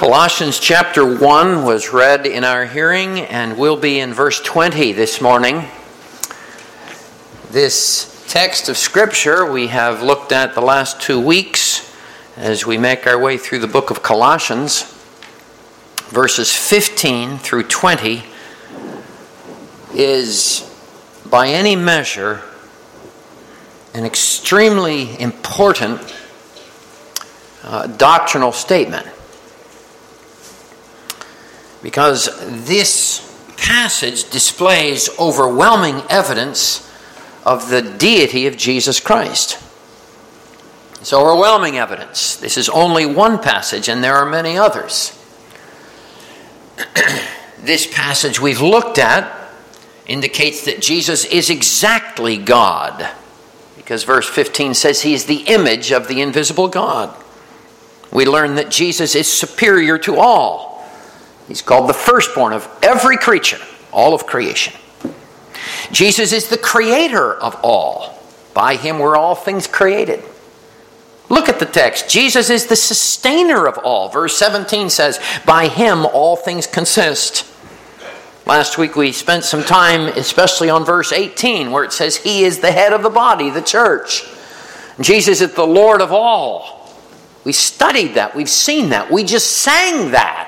Colossians chapter 1 was read in our hearing and will be in verse 20 this morning. This text of Scripture we have looked at the last 2 weeks as we make our way through the book of Colossians. Verses 15 through 20 is, by any measure, an extremely important doctrinal statement. Because this passage displays overwhelming evidence of the deity of Jesus Christ. It's overwhelming evidence. This is only one passage, and there are many others. This passage we've looked at indicates that Jesus is exactly God, because verse 15 says he is the image of the invisible God. We learn that Jesus is superior to all. He's called the firstborn of every creature, all of creation. Jesus is the creator of all. By him were all things created. Look at the text. Jesus is the sustainer of all. Verse 17 says, by him all things consist. Last week we spent some time especially on verse 18 where it says he is the head of the body, the church. Jesus is the Lord of all. We studied that. We've seen that. We just sang that.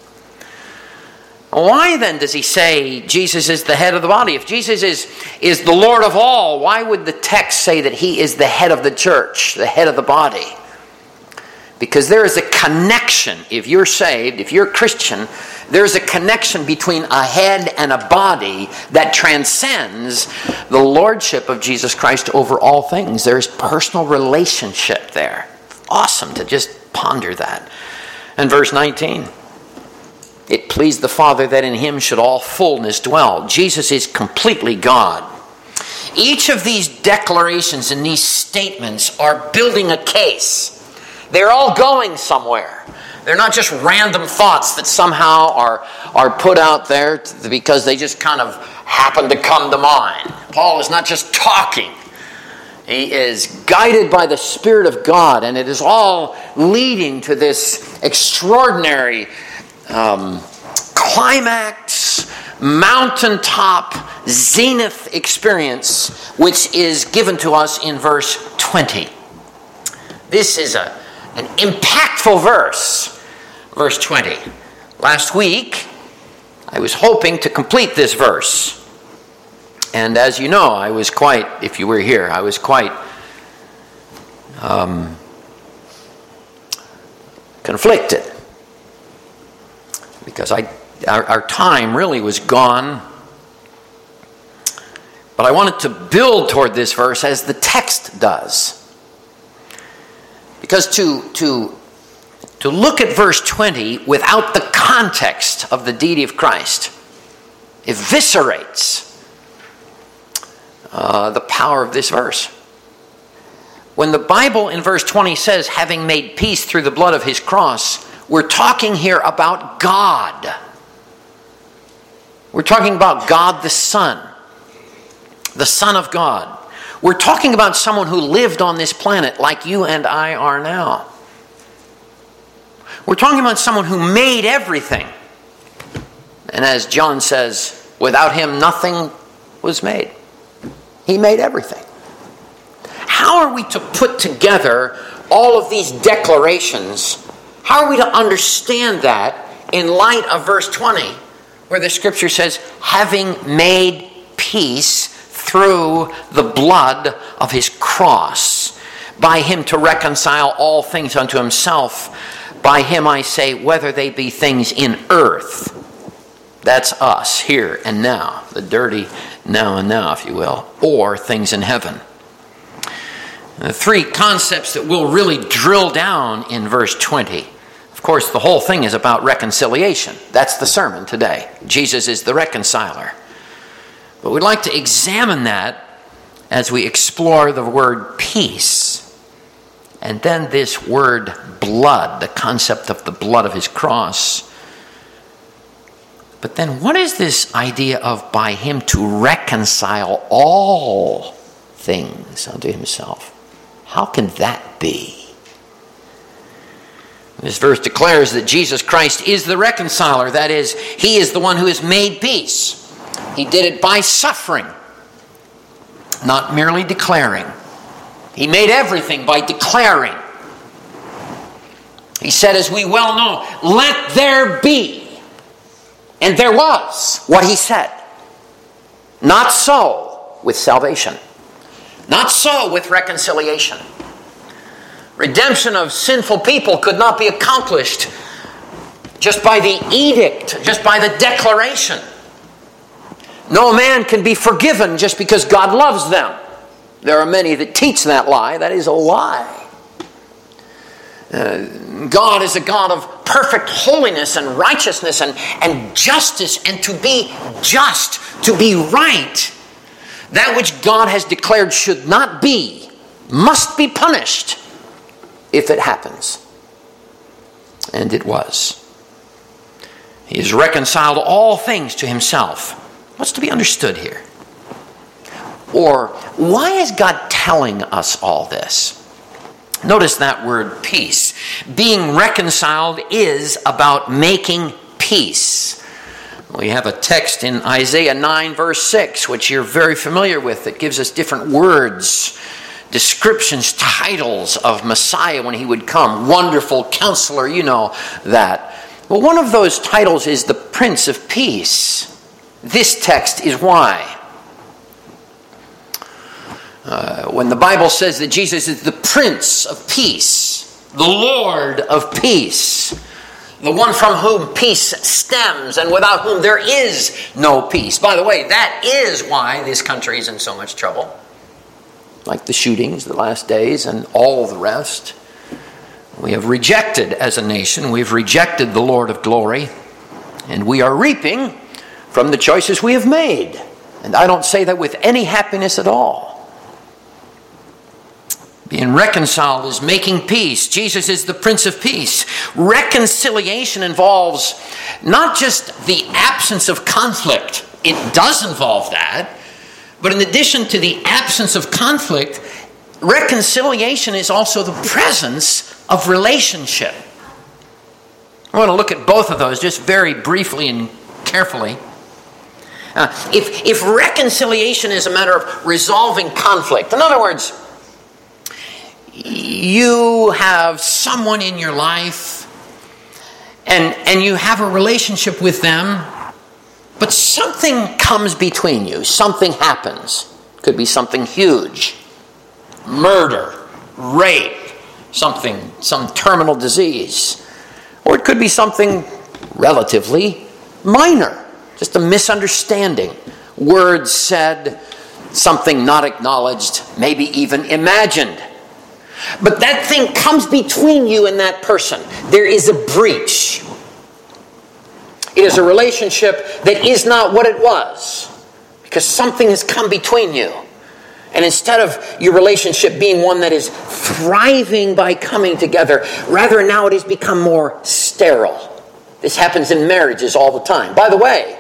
Why then does he say Jesus is the head of the body? If Jesus is the Lord of all, why would the text say that he is the head of the church, the head of the body? Because there is a connection. If you're saved, if you're a Christian, there's a connection between a head and a body that transcends the lordship of Jesus Christ over all things. There's personal relationship there. Awesome to just ponder that. And verse 19. It pleased the Father that in him should all fullness dwell. Jesus is completely God. Each of these declarations and these statements are building a case. They're all going somewhere. They're not just random thoughts that somehow are put out there because they just kind of happen to come to mind. Paul is not just talking. He is guided by the Spirit of God, and it is all leading to this extraordinary climax, mountaintop, zenith experience, which is given to us in verse 20. This is an impactful verse, verse 20. Last week, I was hoping to complete this verse. And as you know, I was quite, if you were here, I was quite conflicted. Because our time really was gone. But I wanted to build toward this verse as the text does. Because to look at verse 20 without the context of the deity of Christ eviscerates the power of this verse. When the Bible in verse 20 says, having made peace through the blood of his cross, we're talking here about God. We're talking about God the Son of God. We're talking about someone who lived on this planet like you and I are now. We're talking about someone who made everything. And as John says, without him nothing was made. He made everything. How are we to put together all of these declarations? How are we to understand that in light of verse 20, where the Scripture says, having made peace through the blood of his cross, by him to reconcile all things unto himself, by him I say, whether they be things in earth, that's us here and now, the dirty now and now, if you will, or things in heaven. The three concepts that we'll really drill down in verse 20. Of course, the whole thing is about reconciliation. That's the sermon today. Jesus is the reconciler. But we'd like to examine that as we explore the word peace. And then this word blood, the concept of the blood of his cross. But then what is this idea of by him to reconcile all things unto himself? How can that be? This verse declares that Jesus Christ is the reconciler. That is, he is the one who has made peace. He did it by suffering, not merely declaring. He made everything by declaring. He said, as we well know, let there be. And there was what he said. Not so with salvation. Not so with reconciliation. Redemption of sinful people could not be accomplished just by the edict, just by the declaration. No man can be forgiven just because God loves them. There are many that teach that lie. That is a lie. God is a God of perfect holiness and righteousness and justice, and to be just, to be right, that which God has declared should not be, must be punished if it happens. And it was. He has reconciled all things to himself. What's to be understood here? Or, why is God telling us all this? Notice that word peace. Being reconciled is about making peace. We have a text in Isaiah 9 verse 6, which you're very familiar with, that gives us different words, descriptions, titles of Messiah when he would come. Wonderful Counselor, you know that. Well, one of those titles is the Prince of Peace. This text is why. When the Bible says that Jesus is the Prince of Peace, the Lord of Peace, the one from whom peace stems and without whom there is no peace. By the way, that is why this country is in so much trouble. Like the shootings, the last days, and all the rest. We have rejected as a nation, we've rejected the Lord of glory, and we are reaping from the choices we have made. And I don't say that with any happiness at all. Being reconciled is making peace. Jesus is the Prince of Peace. Reconciliation involves not just the absence of conflict. It does involve that. But in addition to the absence of conflict, reconciliation is also the presence of relationship. I want to look at both of those just very briefly and carefully. If reconciliation is a matter of resolving conflict, in other words, you have someone in your life and you have a relationship with them, but something comes between you. Something happens. Could be something huge. Murder, rape, some terminal disease. Or it could be something relatively minor. Just a misunderstanding. Words said, something not acknowledged, maybe even imagined. But that thing comes between you and that person. There is a breach. It is a relationship that is not what it was, because something has come between you. And instead of your relationship being one that is thriving by coming together, rather now it has become more sterile. This happens in marriages all the time. By the way,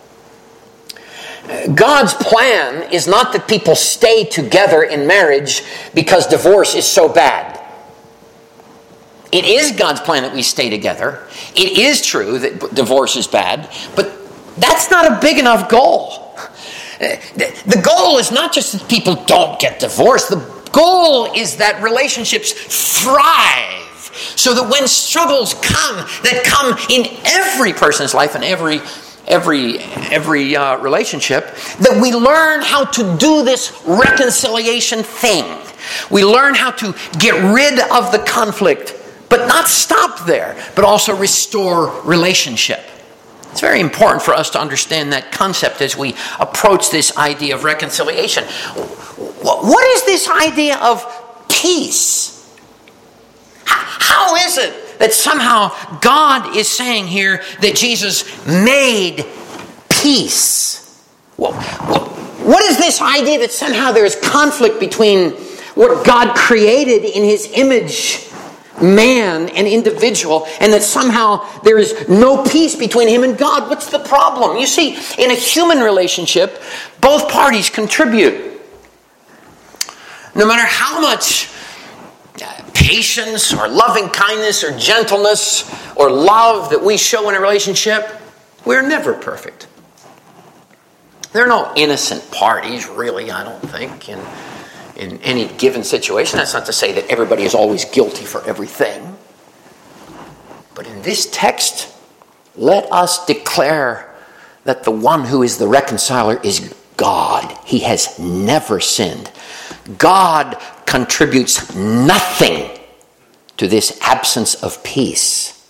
God's plan is not that people stay together in marriage because divorce is so bad. It is God's plan that we stay together. It is true that divorce is bad, but that's not a big enough goal. The goal is not just that people don't get divorced. The goal is that relationships thrive, so that when struggles come, that come in every person's life and every relationship, that we learn how to do this reconciliation thing. We learn how to get rid of the conflict, but not stop there, but also restore relationship. It's very important for us to understand that concept as we approach this idea of reconciliation. What is this idea of peace? How is it that somehow God is saying here that Jesus made peace? What is this idea that somehow there is conflict between what God created in his image, man and individual, and that somehow there is no peace between him and God? What's the problem? You see, in a human relationship, both parties contribute. No matter how much patience or loving kindness or gentleness or love that we show in a relationship, we're never perfect. There are no innocent parties, really, I don't think, in any given situation. That's not to say that everybody is always guilty for everything. But in this text, let us declare that the one who is the reconciler is God. He has never sinned. God contributes nothing to this absence of peace.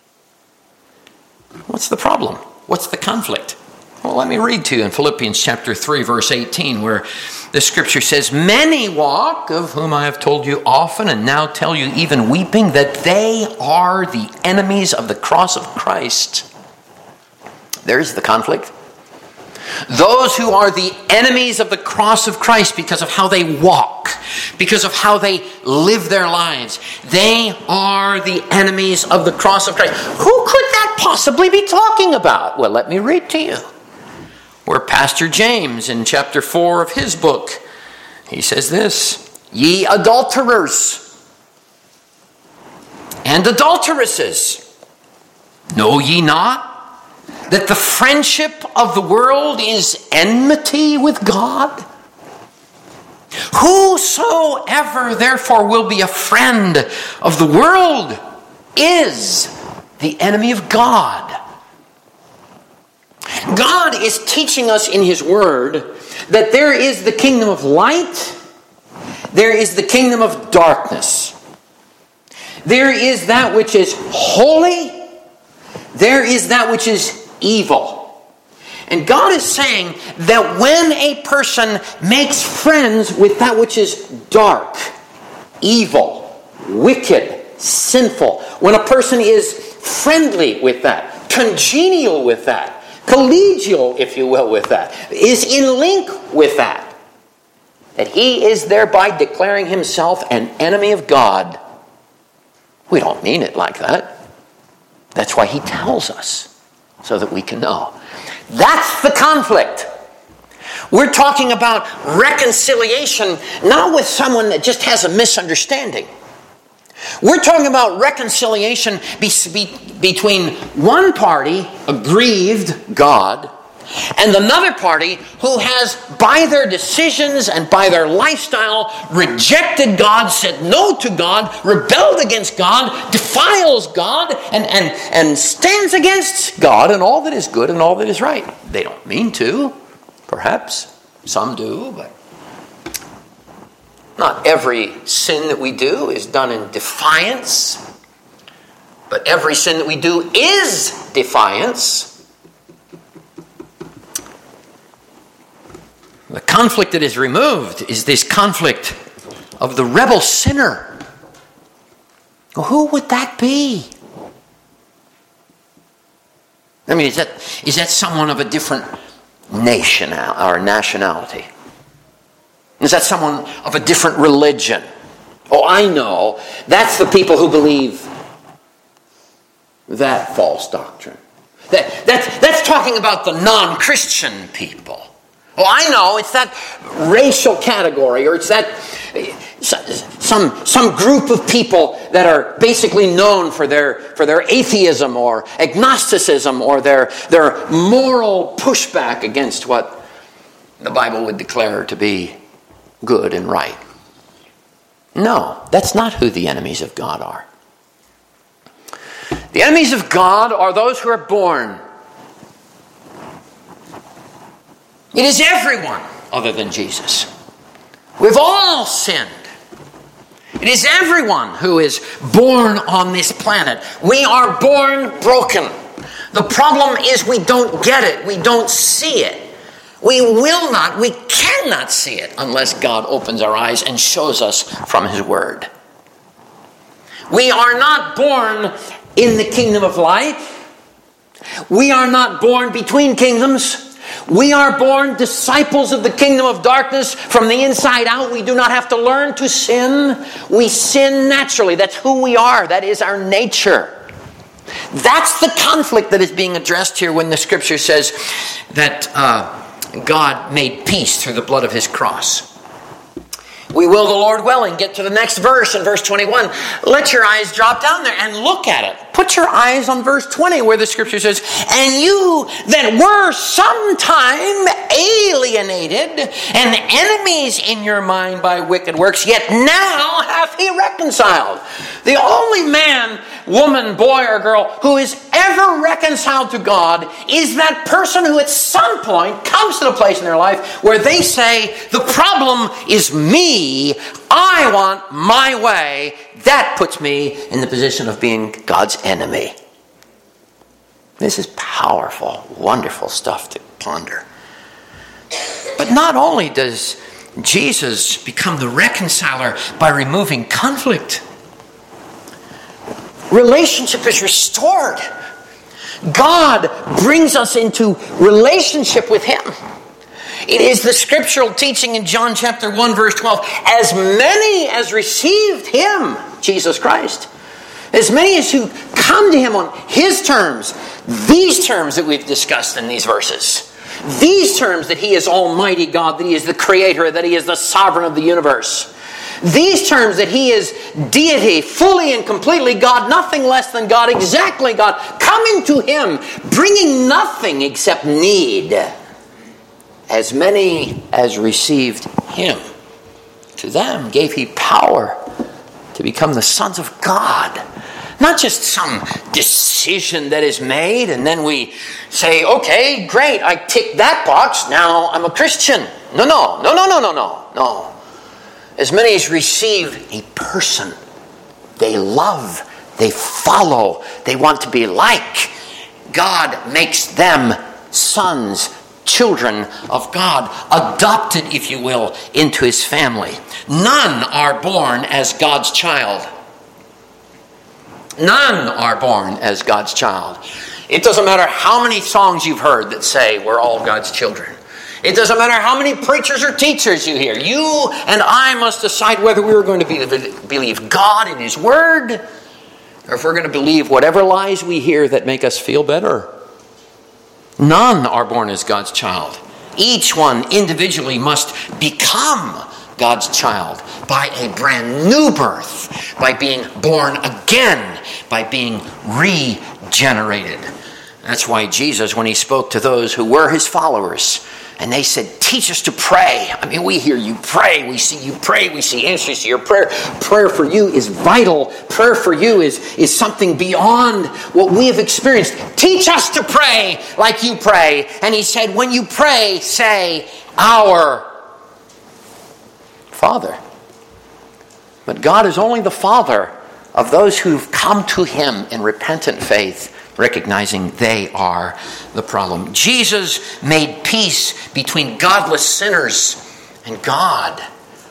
What's the problem? What's the conflict? Well, let me read to you in Philippians chapter 3, verse 18, where the scripture says, "Many walk, of whom I have told you often, and now tell you even weeping, that they are the enemies of the cross of Christ." There's the conflict. Those who are the enemies of the cross of Christ because of how they walk, because of how they live their lives, they are the enemies of the cross of Christ. Who could that possibly be talking about? Well, let me read to you. Where Pastor James, in chapter 4 of his book, he says this, "Ye adulterers and adulteresses, know ye not that the friendship of the world is enmity with God? Whosoever therefore will be a friend of the world is the enemy of God." God is teaching us in His Word that there is the kingdom of light, there is the kingdom of darkness. There is that which is holy, there is that which is evil. And God is saying that when a person makes friends with that which is dark, evil, wicked, sinful, when a person is friendly with that, congenial with that, collegial, if you will, with that, is in link with that he is thereby declaring himself an enemy of God. We don't mean it like that. That's why He tells us, so that we can know. That's the conflict. We're talking about reconciliation, not with someone that just has a misunderstanding. We're talking about reconciliation between one party, aggrieved God, and another party who has, by their decisions and by their lifestyle, rejected God, said no to God, rebelled against God, defiles God, and stands against God and all that is good and all that is right. They don't mean to, perhaps. Some do, but not every sin that we do is done in defiance, but every sin that we do is defiance. The conflict that is removed is this conflict of the rebel sinner. Well, who would that be? I mean, is that someone of a different nation or nationality? Is that someone of a different religion? Oh, I know. That's the people who believe that false doctrine. That's talking about the non-Christian people. Oh, I know. It's that racial category, or it's that some group of people that are basically known for their atheism or agnosticism or their moral pushback against what the Bible would declare to be good and right. No, that's not who the enemies of God are. The enemies of God are those who are born. It is everyone other than Jesus. We've all sinned. It is everyone who is born on this planet. We are born broken. The problem is we don't get it. We don't see it. We cannot see it unless God opens our eyes and shows us from His Word. We are not born in the kingdom of light. We are not born between kingdoms. We are born disciples of the kingdom of darkness from the inside out. We do not have to learn to sin. We sin naturally. That's who we are. That is our nature. That's the conflict that is being addressed here when the Scripture says that God made peace through the blood of His cross. We will the Lord willing get to the next verse in verse 21. Let your eyes drop down there and look at it. Put your eyes on verse 20 where the scripture says, and you that were sometime alienated and enemies in your mind by wicked works, yet now hath he reconciled. The only man, woman, boy, or girl who is ever reconciled to God is that person who at some point comes to the place in their life where they say, the problem is me. I want my way. That puts me in the position of being God's enemy. This is powerful, wonderful stuff to ponder. But not only does Jesus become the reconciler by removing conflict, relationship is restored. God brings us into relationship with Him. It is the scriptural teaching in John chapter 1 verse 12. As many as received Him, Jesus Christ, as many as who come to Him on His terms, these terms that we've discussed in these verses, these terms that He is Almighty God, that He is the Creator, that He is the Sovereign of the universe, these terms that He is deity, fully and completely God, nothing less than God, exactly God, coming to Him, bringing nothing except need. As many as received Him, to them gave He power to become the sons of God. Not just some decision that is made and then we say, okay, great, I tick that box, now I'm a Christian. No. As many as receive a person, they love, they follow, they want to be like. God makes them sons, children of God, adopted, if you will, into His family. None are born as God's child. None are born as God's child. It doesn't matter how many songs you've heard that say we're all God's children. It doesn't matter how many preachers or teachers you hear. You and I must decide whether we're going to believe God in His Word, or if we're going to believe whatever lies we hear that make us feel better. None are born as God's child. Each one individually must become God's child by a brand new birth, by being born again, by being regenerated. That's why Jesus, when He spoke to those who were His followers, and they said, teach us to pray. I mean, we hear you pray. We see you pray. We see answers to your prayer. Prayer for you is vital. Prayer for you is something beyond what we have experienced. Teach us to pray like you pray. And He said, when you pray, say, our Father. But God is only the Father of those who've come to Him in repentant faith, recognizing they are the problem. Jesus made peace between godless sinners and God.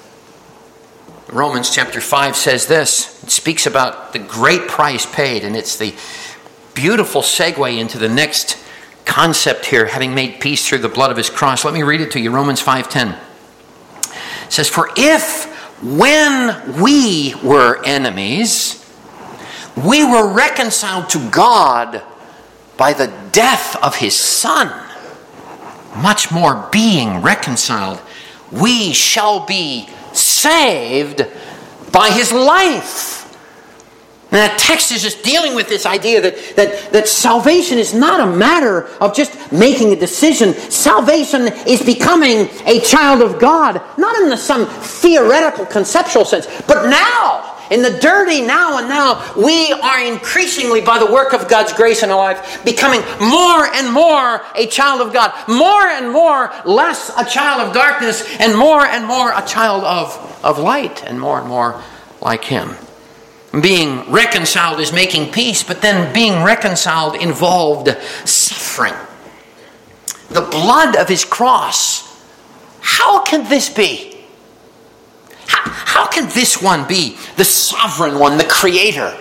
Romans chapter 5 says this. It speaks about the great price paid, and it's the beautiful segue into the next concept here, having made peace through the blood of His cross. Let me read it to you. Romans 5:10. It says, for if when we were enemies, we were reconciled to God by the death of His Son, much more being reconciled, we shall be saved by His life. And that text is just dealing with this idea that salvation is not a matter of just making a decision. Salvation is becoming a child of God, not in some theoretical, conceptual sense, but now, in the dirty now and now, we are increasingly, by the work of God's grace in our life, becoming more and more a child of God, more and more less a child of darkness, and more a child of light, and more like Him. Being reconciled is making peace, but then being reconciled involved suffering. The blood of His cross. How can this be? How can this one be the sovereign one, the creator,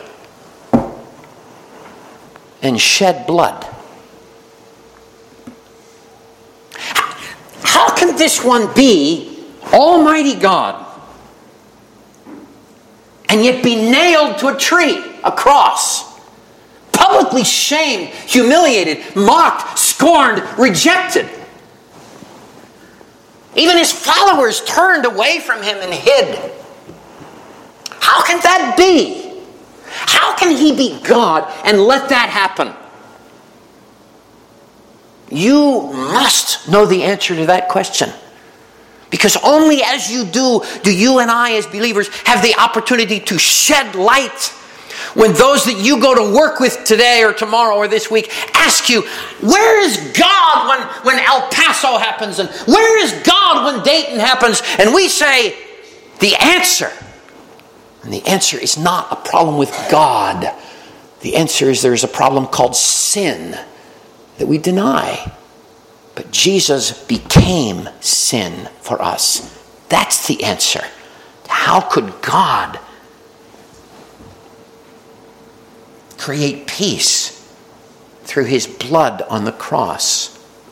and shed blood? How can this one be Almighty God and yet be nailed to a tree, a cross, publicly shamed, humiliated, mocked, scorned, rejected? Even his followers turned away from him and hid. How can that be? How can he be God and let that happen? You must know the answer to that question. Because only as you do you and I as believers have the opportunity to shed light when those that you go to work with today or tomorrow or this week ask you, where is God when El Paso happens? And where is God when Dayton happens? And we say, the answer. And the answer is not a problem with God. The answer is there's a problem called sin that we deny. But Jesus became sin for us. That's the answer. How could God create peace through his blood on the cross?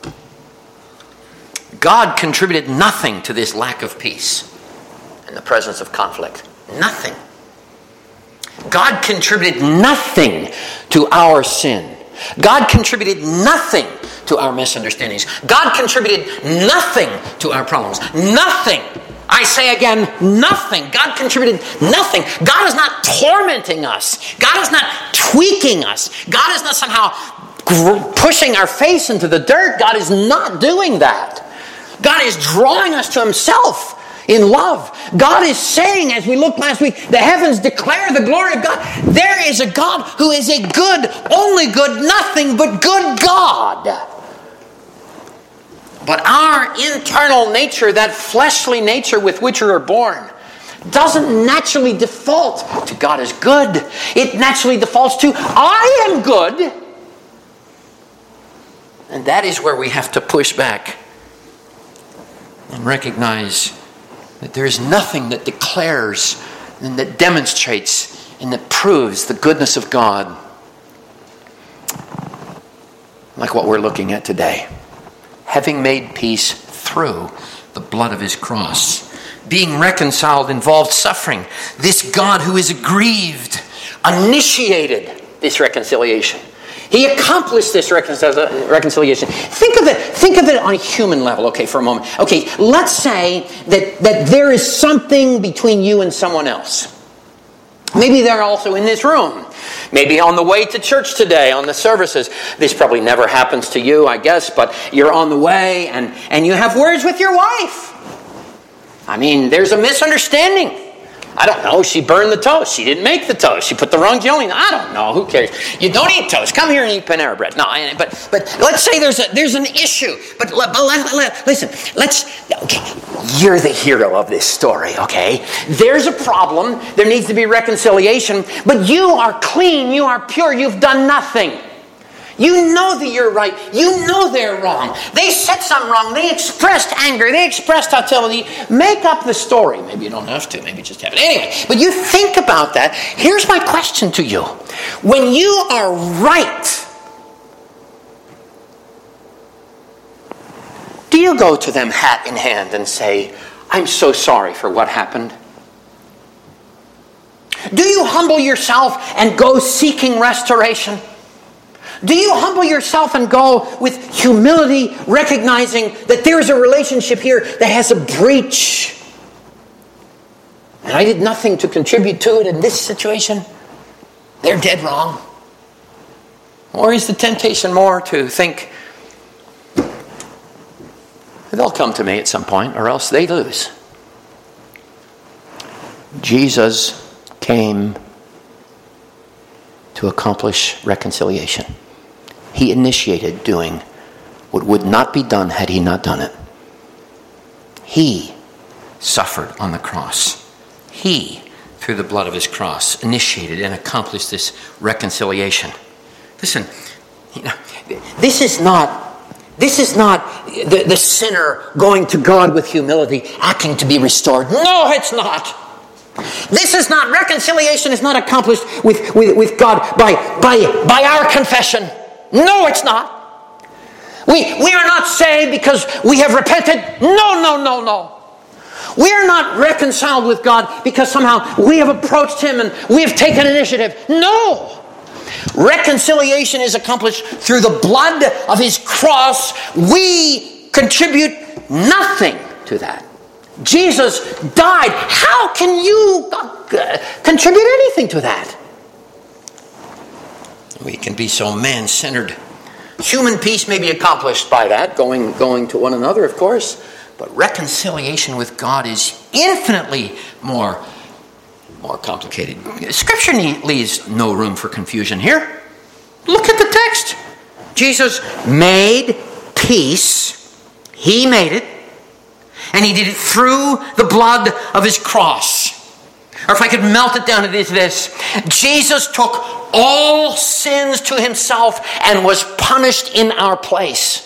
God contributed nothing to this lack of peace in the presence of conflict. Nothing. God contributed nothing to our sin. God contributed nothing to our misunderstandings. God contributed nothing to our problems. Nothing. I say again, nothing. God contributed nothing. God is not tormenting us. God is not tweaking us. God is not somehow pushing our face into the dirt. God is not doing that. God is drawing us to himself in love. God is saying, as we looked last week, the heavens declare the glory of God. There is a God who is a good, only good, nothing but good God. But our internal nature, that fleshly nature with which we are born, doesn't naturally default to God as good. It naturally defaults to, I am good. And that is where we have to push back and recognize that there is nothing that declares and that demonstrates and that proves the goodness of God like what we're looking at today. Having made peace through the blood of his cross. Being reconciled involved suffering. This God who is aggrieved initiated this reconciliation. He accomplished this reconciliation. Think of it on a human level, okay, for a moment. Okay, let's say that there is something between you and someone else. Maybe they're also in this room. Maybe on the way to church today, on the services. This probably never happens to you, I guess, but you're on the way and you have words with your wife. I mean, there's a misunderstanding. I don't know, she burned the toast. She didn't make the toast. She put the wrong jelly in. I don't know, who cares? You don't eat toast. Come here and eat Panera Bread. No, but let's say there's an issue. But listen, okay, you're the hero of this story, okay? There's a problem. There needs to be reconciliation. But you are clean. You are pure. You've done nothing. You know that you're right. You know they're wrong. They said something wrong. They expressed anger. They expressed hostility. Make up the story. Maybe you don't have to. Maybe just have it. Anyway, but you think about that. Here's my question to you. When you are right, do you go to them hat in hand and say, I'm so sorry for what happened? Do you humble yourself and go seeking restoration? Do you humble yourself and go with humility, recognizing that there is a relationship here that has a breach? And I did nothing to contribute to it in this situation. They're dead wrong. Or is the temptation more to think, they'll come to me at some point or else they lose? Jesus came to accomplish reconciliation. He initiated doing what would not be done had he not done it. He suffered on the cross. He, through the blood of his cross, initiated and accomplished this reconciliation. Listen, this is not the sinner going to God with humility, acting to be restored. No, it's not. This is not, reconciliation is not accomplished with God by our confession. No, it's not. We are not saved because we have repented. No. We are not reconciled with God because somehow we have approached him and we have taken initiative. No. Reconciliation is accomplished through the blood of his cross. We contribute nothing to that. Jesus died. How can you contribute anything to that? We can be so man-centered. Human peace may be accomplished by that, going to one another, of course, but reconciliation with God is infinitely more complicated. Scripture leaves no room for confusion here. Look at the text. Jesus made peace. He made it. And he did it through the blood of his cross. Or if I could melt it down to this. Jesus took all sins to himself and was punished in our place.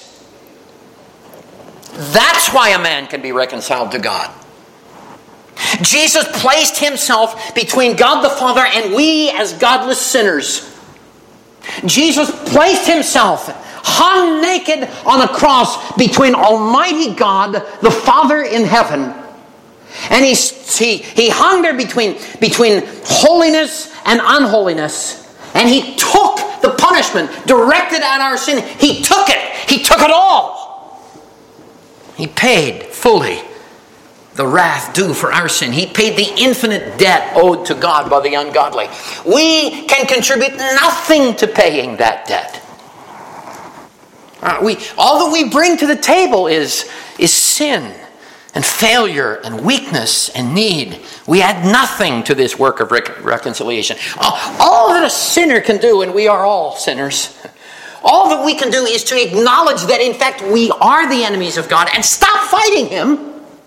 That's why a man can be reconciled to God. Jesus placed himself between God the Father and we as godless sinners. Jesus placed himself, hung naked on a cross between Almighty God, the Father in heaven. And he hung there between holiness and unholiness. And he took the punishment directed at our sin. He took it. He took it all. He paid fully the wrath due for our sin. He paid the infinite debt owed to God by the ungodly. We can contribute nothing to paying that debt. All that we bring to the table is sin and failure and weakness and need. We add nothing to this work of reconciliation. All that a sinner can do, and we are all sinners, all that we can do is to acknowledge that in fact we are the enemies of God and stop fighting him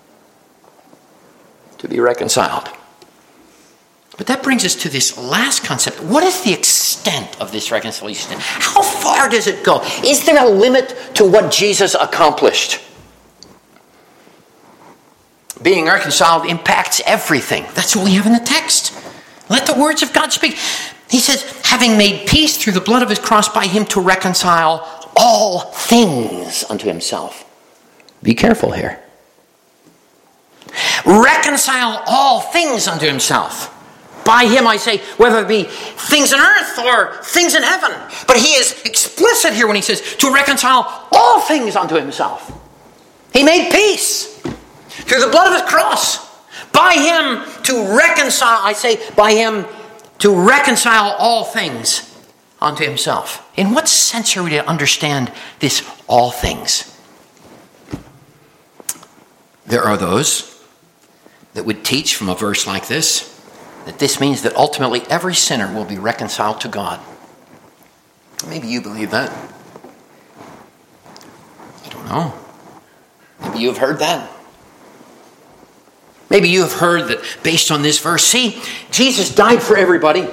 to be reconciled. But that brings us to this last concept. What is the extent of this reconciliation? How far does it go? Is there a limit to what Jesus accomplished? Being reconciled impacts everything. That's what we have in the text. Let the words of God speak. He says, having made peace through the blood of his cross by him to reconcile all things unto himself. Be careful here. Reconcile all things unto himself. By him, I say, whether it be things on earth or things in heaven. But he is explicit here when he says to reconcile all things unto himself. He made peace through the blood of his cross. By him to reconcile, I say, by him to reconcile all things unto himself. In what sense are we to understand this all things? There are those that would teach from a verse like this that this means that ultimately every sinner will be reconciled to God. Maybe you believe that. I don't know. Maybe you have heard that. Maybe you have heard that based on this verse, see, Jesus died for everybody.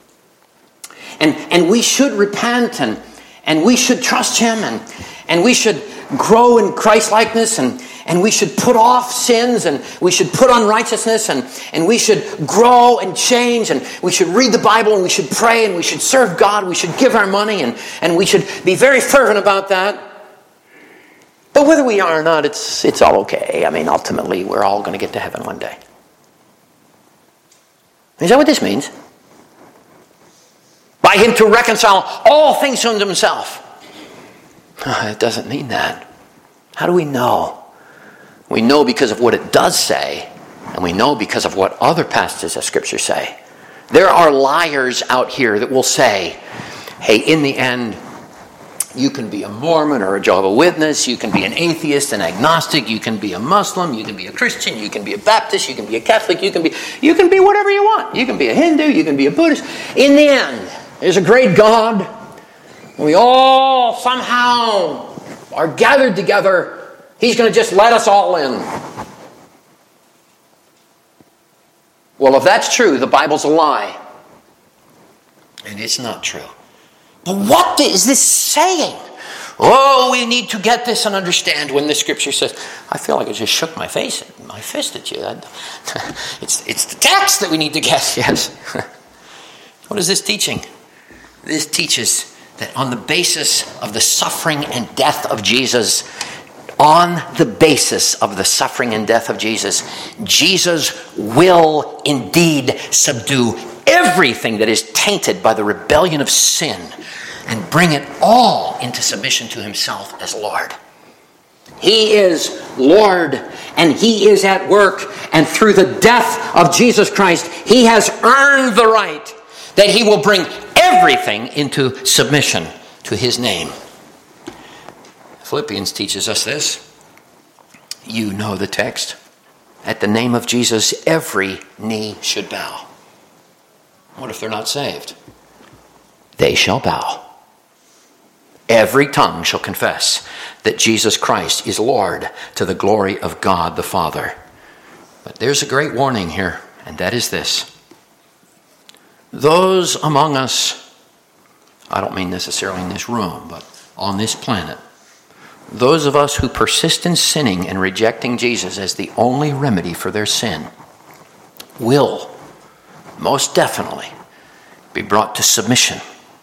And we should repent and we should trust him and we should grow in Christ-likeness and we should put off sins and we should put on righteousness and we should grow and change and we should read the Bible and we should pray and we should serve God. We should give our money and we should be very fervent about that. But whether we are or not, it's all okay. I mean, ultimately, we're all going to get to heaven one day. Is that what this means? By him to reconcile all things unto himself. It doesn't mean that. How do we know? We know because of what it does say, and we know because of what other passages of Scripture say. There are liars out here that will say, hey, in the end, you can be a Mormon or a Jehovah's Witness, you can be an atheist, an agnostic, you can be a Muslim, you can be a Christian, you can be a Baptist, you can be a Catholic, you can be whatever you want. You can be a Hindu, you can be a Buddhist. In the end, there's a great God. We all somehow are gathered together. He's going to just let us all in. Well, if that's true, the Bible's a lie. And it's not true. But what is this saying? Oh, we need to get this and understand when the Scripture says, I feel like I just shook my fist at you. It's the text that we need to get, yes. What is this teaching? This teaches that on the basis of the suffering and death of Jesus, Jesus will indeed subdue everything that is tainted by the rebellion of sin and bring it all into submission to himself as Lord. He is Lord, and he is at work. And through the death of Jesus Christ, he has earned the right that he will bring everything into submission to his name. Philippians teaches us this. You know the text. At the name of Jesus, every knee should bow. What if they're not saved? They shall bow. Every tongue shall confess that Jesus Christ is Lord, to the glory of God the Father. But there's a great warning here, and that is this. Those among us, I don't mean necessarily in this room, but on this planet, those of us who persist in sinning and rejecting Jesus as the only remedy for their sin will most definitely be brought to submission.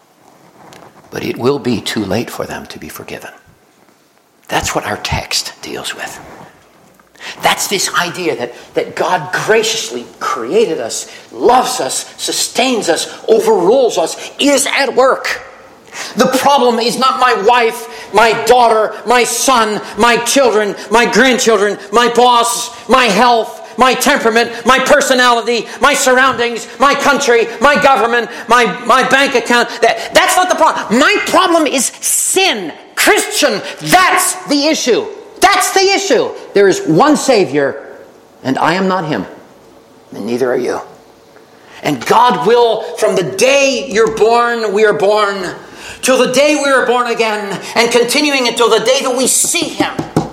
But it will be too late for them to be forgiven. That's what our text deals with. That's this idea that God graciously created us, loves us, sustains us, overrules us, is at work. The problem is not my wife, my daughter, my son, my children, my grandchildren, my boss, my health, my temperament, my personality, my surroundings, my country, my government, my bank account. That's not the problem. My problem is sin. Christian, that's the issue. That's the issue. There is one Savior, and I am not him, and neither are you. And God will, from the day you're born, we are born, till the day we are born again, and continuing until the day that we see him,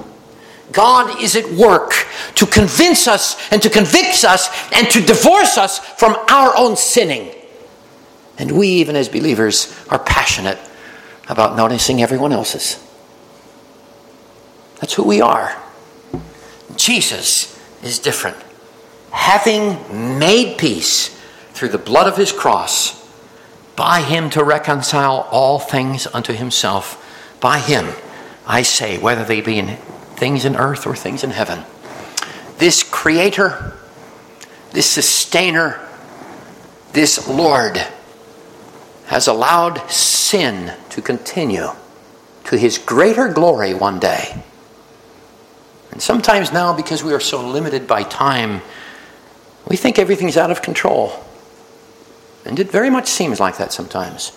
God is at work to convince us and to convict us and to divorce us from our own sinning. And we, even as believers, are passionate about noticing everyone else's. That's who we are. Jesus is different. Having made peace through the blood of his cross, by him to reconcile all things unto himself, by him, I say, whether they be in things in earth or things in heaven. This creator, this sustainer, this Lord has allowed sin to continue to his greater glory one day. And sometimes now, because we are so limited by time, we think everything's out of control. And it very much seems like that sometimes.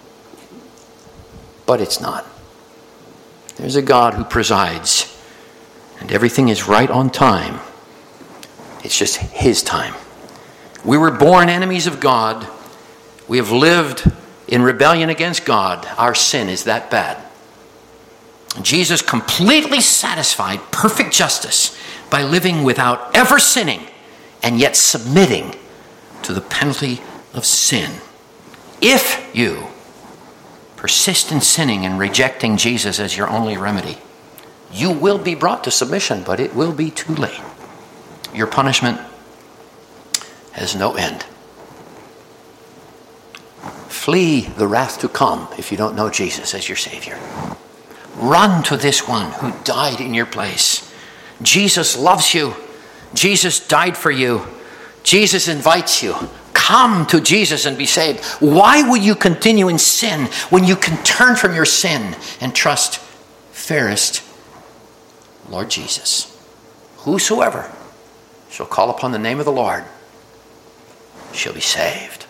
But it's not. There's a God who presides, and everything is right on time. It's just his time. We were born enemies of God. We have lived in rebellion against God. Our sin is that bad. Jesus completely satisfied perfect justice by living without ever sinning and yet submitting to the penalty of sin. If you persist in sinning and rejecting Jesus as your only remedy, you will be brought to submission, but it will be too late. Your punishment has no end. Flee the wrath to come if you don't know Jesus as your Savior. Run to this one who died in your place. Jesus loves you. Jesus died for you. Jesus invites you. Come to Jesus and be saved. Why will you continue in sin when you can turn from your sin and trust fairest Lord Jesus? Whosoever shall call upon the name of the Lord shall be saved.